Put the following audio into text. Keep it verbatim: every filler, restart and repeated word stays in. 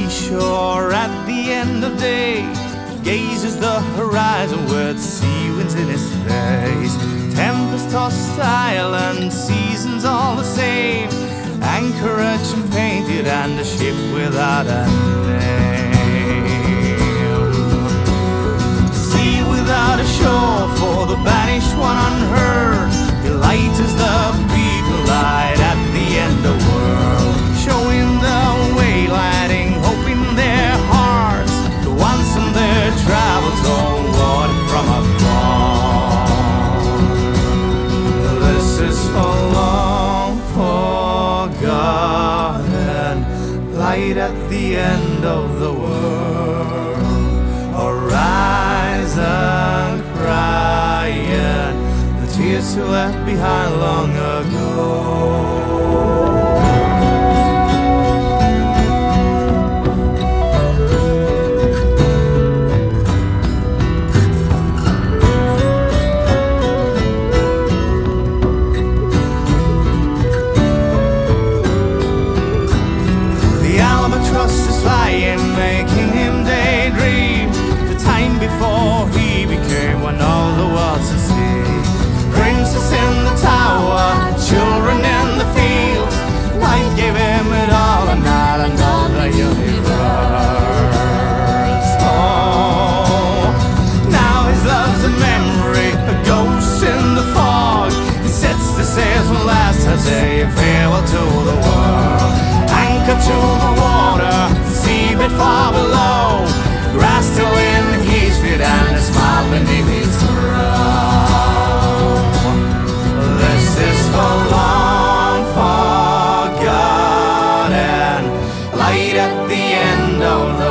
seashore at the end of day, gazes the horizon with sea winds in his face. Tempest hostile and seasons all the same, anchorage painted and a ship without a name. Sea without a shore for the banished one unheard, he lights the beacon light at the end of the world, showing the way, lighting hope in their hearts, the ones in their travels all water from afar. This is for long forgotten, light at the end of the world, horizon crying the tears you left behind long ago. Making him daydream the time before he became one of the worlds to see. Princess in the tower, children in the fields, life gave him it all and not another universe. Oh, now his love's a memory, a ghost in the fog. He sets the sails one last time, saying farewell to the world. Anchor to the water, seabed far below, grass still in his feet and a smile beneath his brow. This is for long forgotten, light at the end of the